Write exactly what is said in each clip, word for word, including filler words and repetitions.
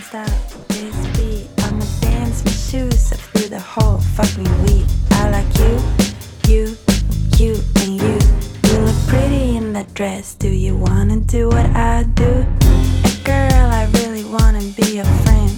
stop this beat. I'ma dance my shoes up through the whole fucking week. I like you, you, you, and you. You look pretty in that dress. Do you wanna do what I do? Hey girl, I really wanna be your friend.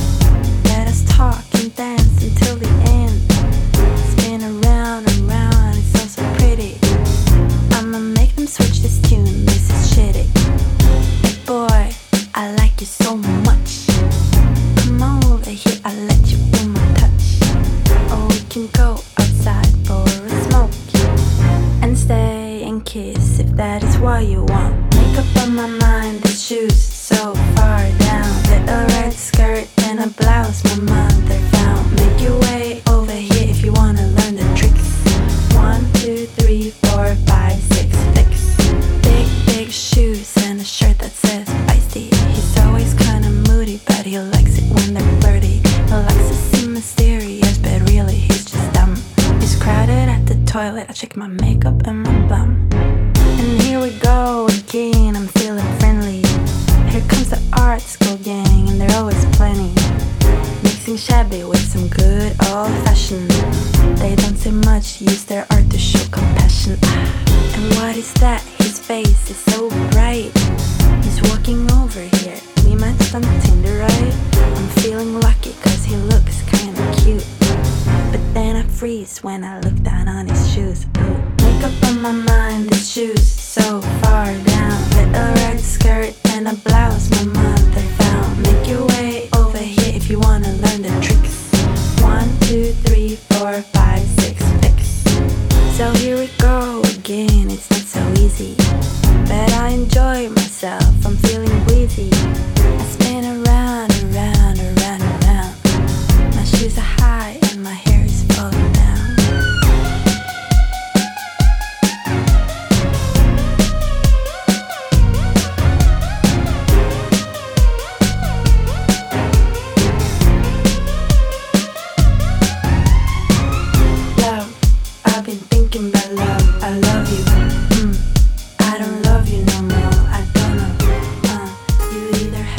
Let us talk and dance until the end. Spin around and round, it's so so pretty. I'ma make them switch this tune, this is shitty. Hey boy, I like you so much. Come over here, I'll let you in my touch. Or we can go outside for a smoke and stay and kiss if that is what you want. Make up on my mind, the shoes so far down. Little red skirt and a blouse my mother found. Make your way over here if you wanna learn the tricks. One, two, three, four, five, six, six. Big, big shoes and a shirt that says feisty. He's always kinda moody, but he likes it when they're flirty. He likes to seem mysterious, but really he's just dumb. He's crowded at the toilet, I check my makeup and my bum. And here we go again, I'm feeling friendly. Here comes the art school gang, and they're always plenty. Mixing shabby with some good old fashioned. They don't say much, use their art to show compassion. And what is that? His face is so bright. He's walking over here, we matched on Tinder, right? I'm feeling lucky cause he looks kinda cute. But then I freeze when I look down on his shoes. Ooh. Makeup on my mind, the shoes so far down. Little red skirt and a blouse my mother found. Make your way over here if you wanna learn the tricks. One, two, three, four, five, six, six. So here we go again, it's not so easy, but I enjoy myself, I'm feeling wheezy. I spin around, around, around, around. My shoes are high and my hair is falling down. Love, I've been thinking about love, I love you. Mm. I don't love you no more, I don't know. Uh, you either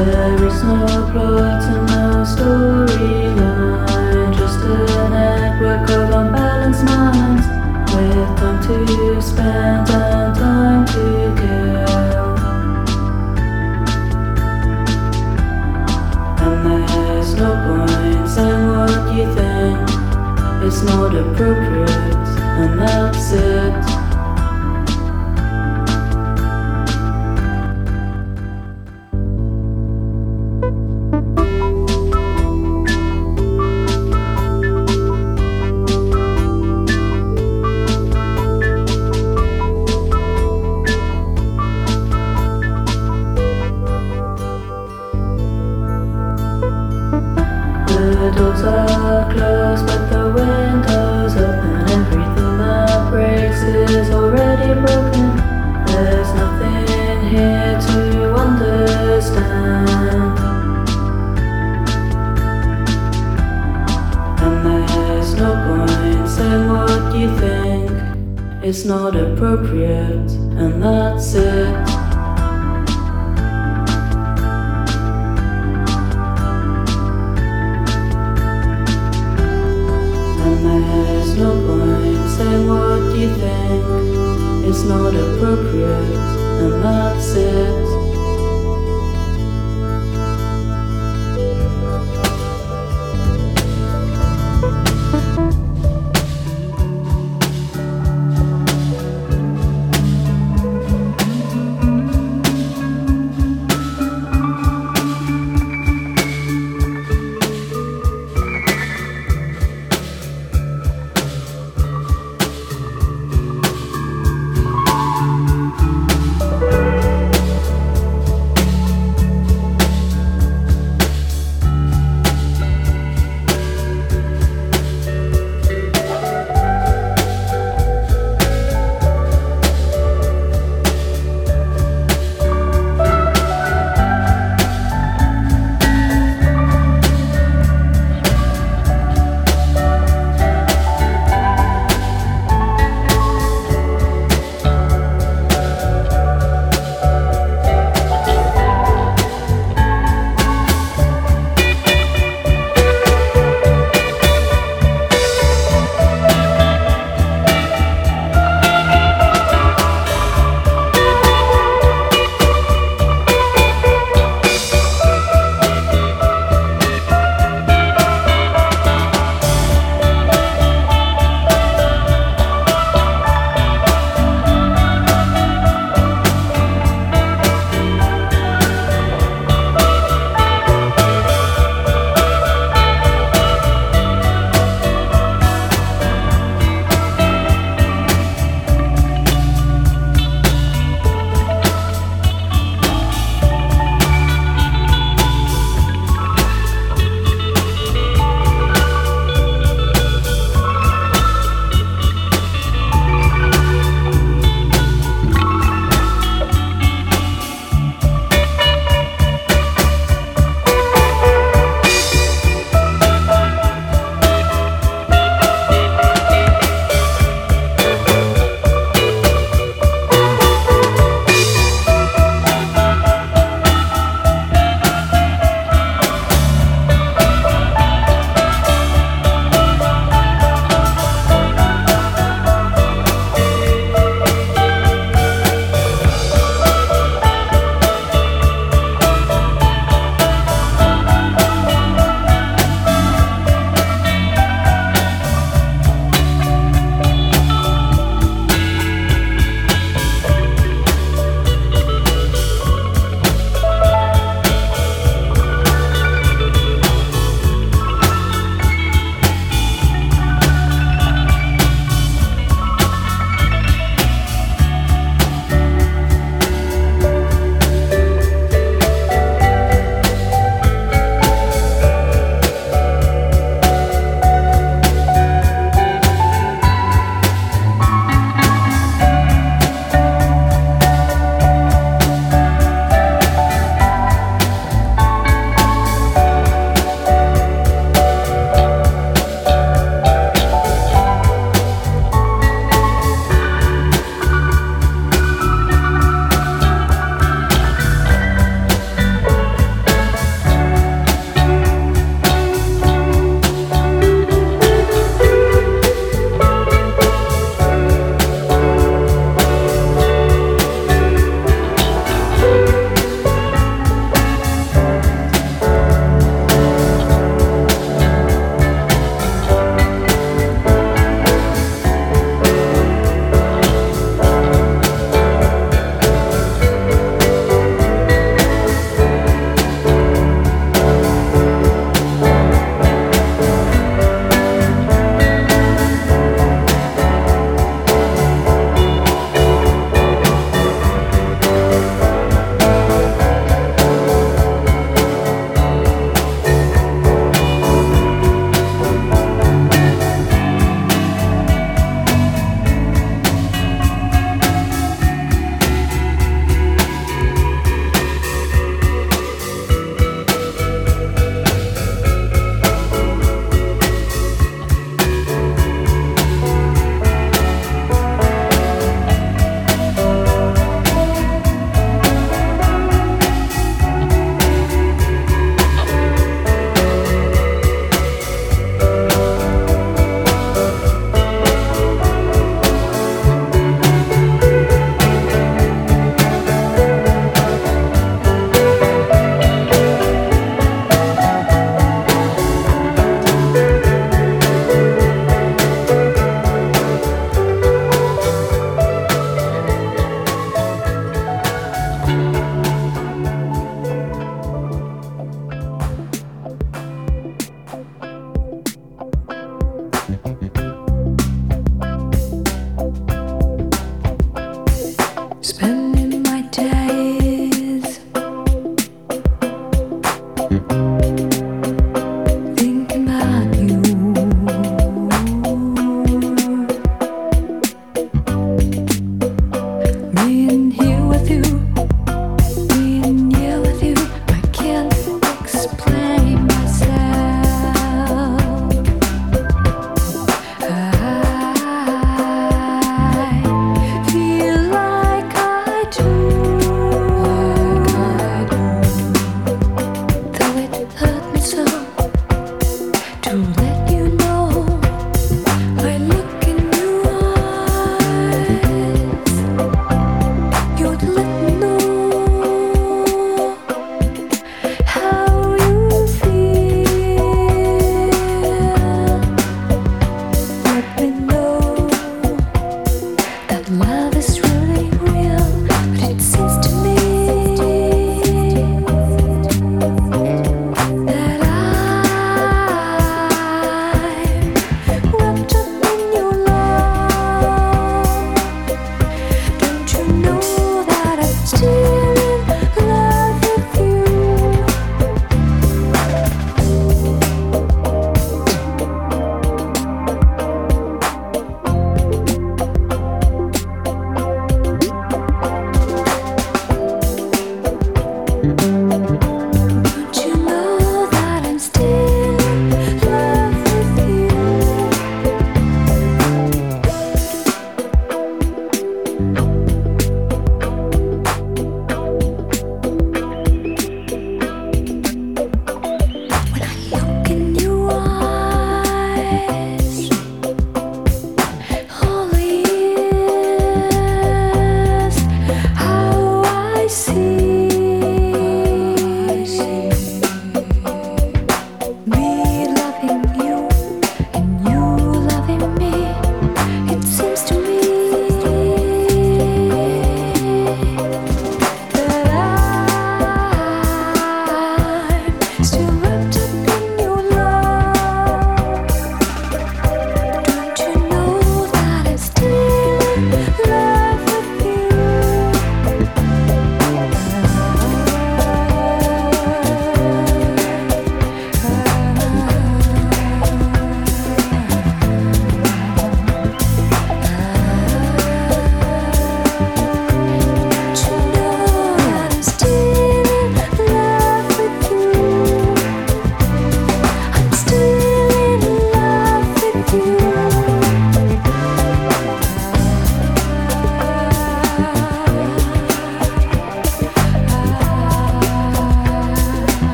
There is no plot and no storyline, just a network of unbalanced minds with time to spend and time to kill. And there's no point saying what you think, it's not appropriate, and that's it. The doors are closed but the windows open. Everything that breaks is already broken. There's nothing here to understand, and there's no point saying what you think, it's not appropriate, and that's it. There's no point saying what you think, it's not appropriate, and that's it.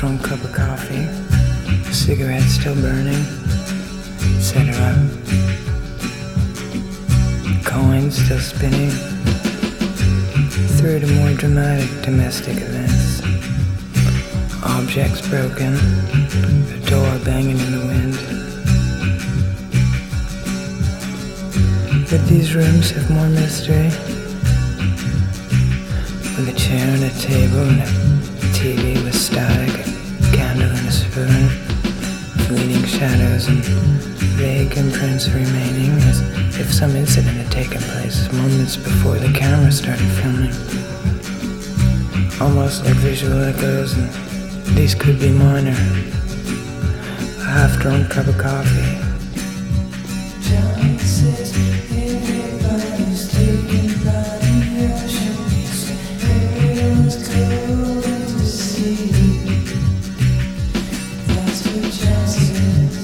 half-drunk cup of coffee, cigarette still burning, et cetera. Coins still spinning, through to more dramatic domestic events. Objects broken, a door banging in the wind. But these rooms have more mystery, with a chair and a table and a T V with static, a candle and a spoon, fleeting shadows and vague imprints remaining as if some incident had taken place moments before the camera started filming. Almost like visual echoes, and these could be minor. A half-drunk cup of coffee. John says everybody's taken by the ocean. Everyone's going to sea. That's what John says.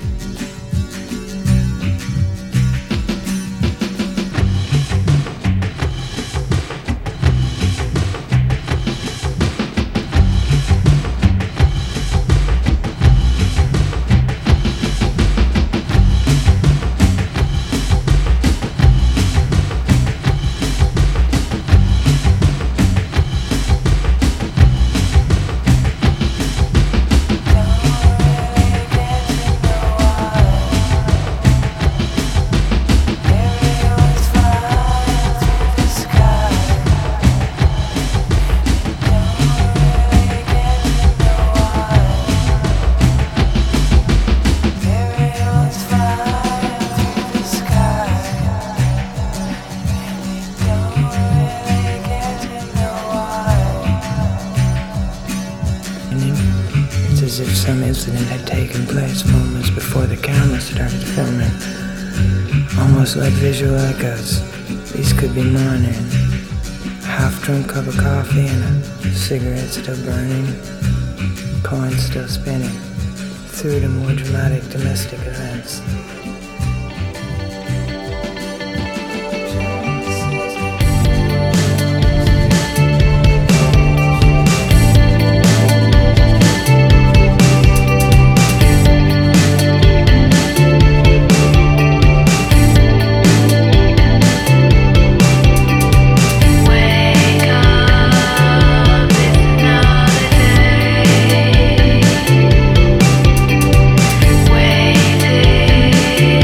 It's as if some incident had taken place moments before the camera started filming. Almost like visual echoes. These could be minor. A half-drunk cup of coffee and a cigarette still burning. Coins still spinning. Through to more dramatic domestic events. Waiting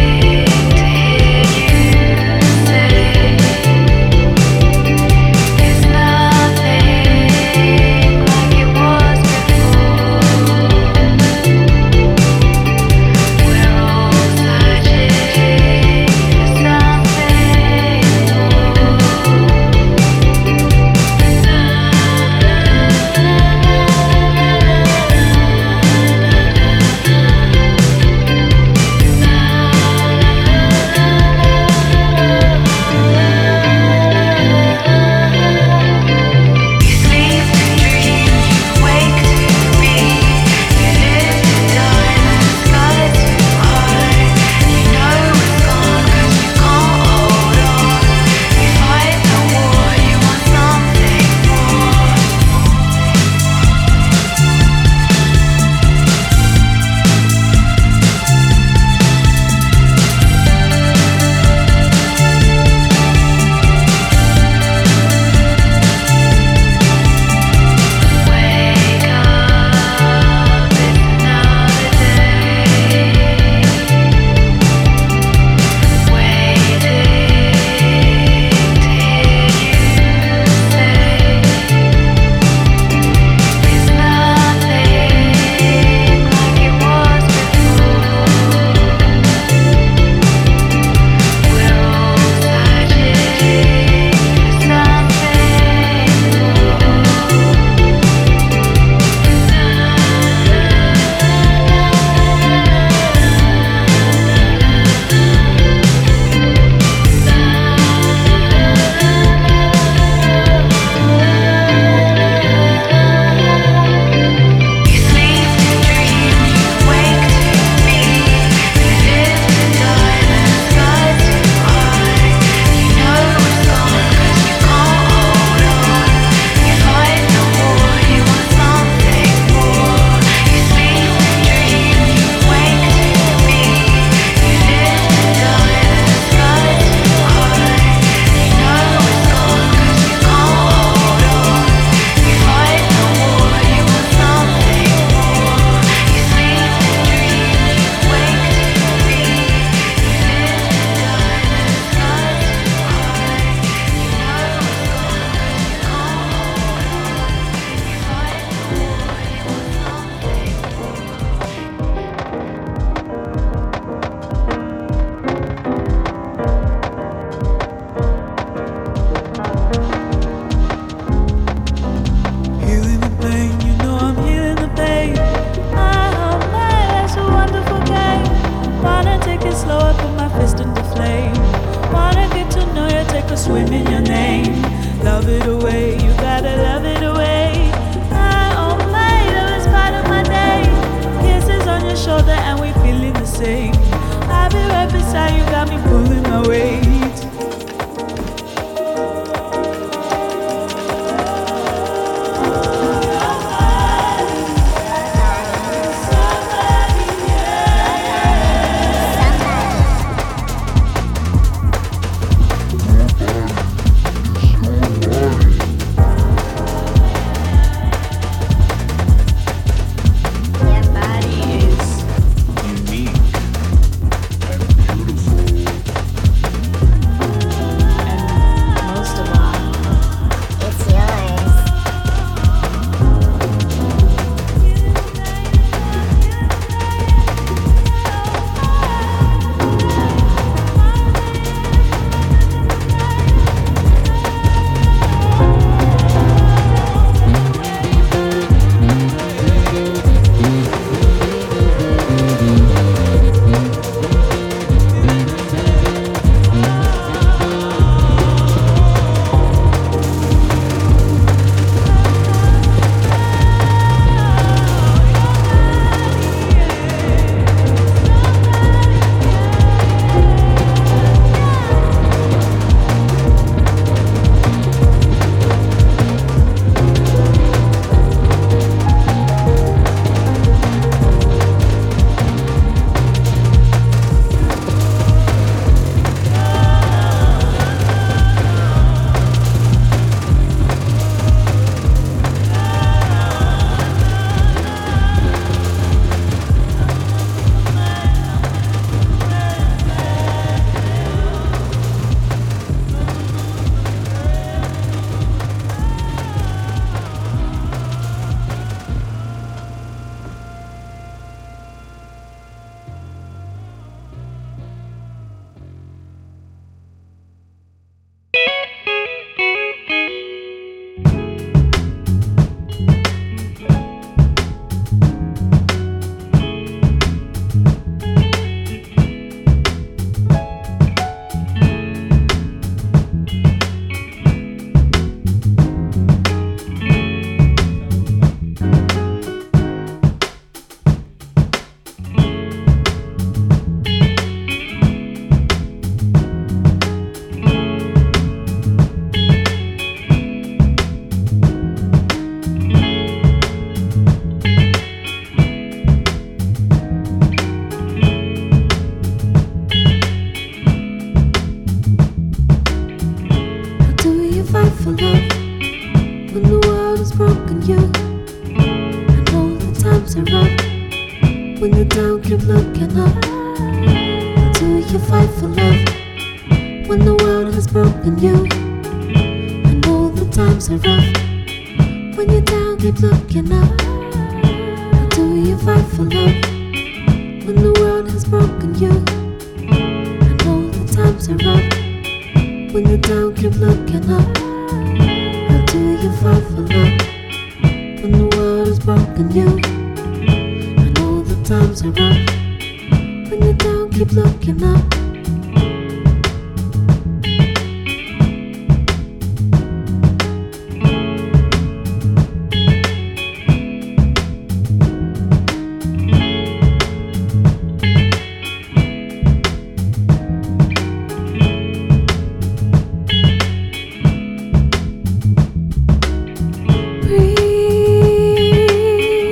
swim in your name. Love it away, you gotta love it away. My oh my, love is part of my day. Kisses on your shoulder and we feeling the same. I'll be right beside you, got me pulling my weight.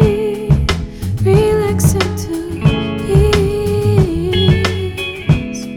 Relax into ease.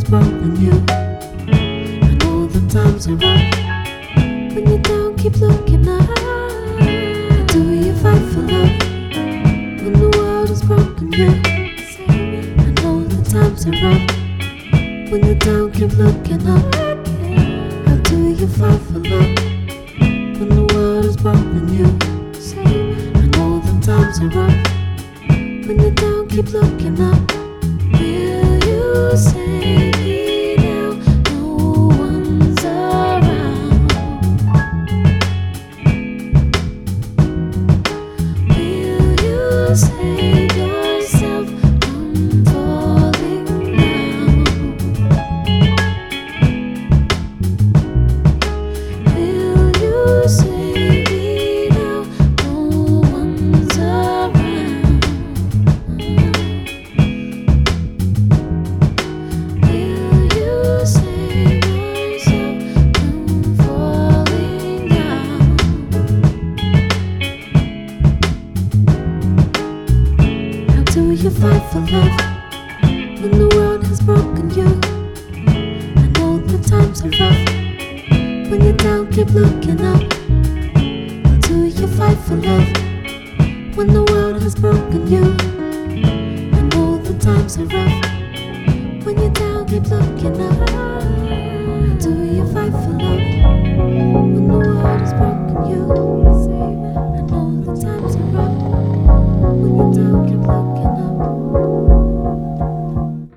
broken you. I know the times are rough. When you're down, keep looking up. How do you fight for love when the world has broken you? I know the times are rough. When you're down, keep looking up. How do you fight for love when the world has broken you? I know the times are rough. When you're down, keep looking up. Will you save me now? No one's around. Will you save yourself from falling down? Will you save me now? No one's around. You fight for love when the world has broken you. I know the times are rough. When you're down, keep looking up. How do you fight for love when the world has broken you? I know the times are rough. When you're down, keep looking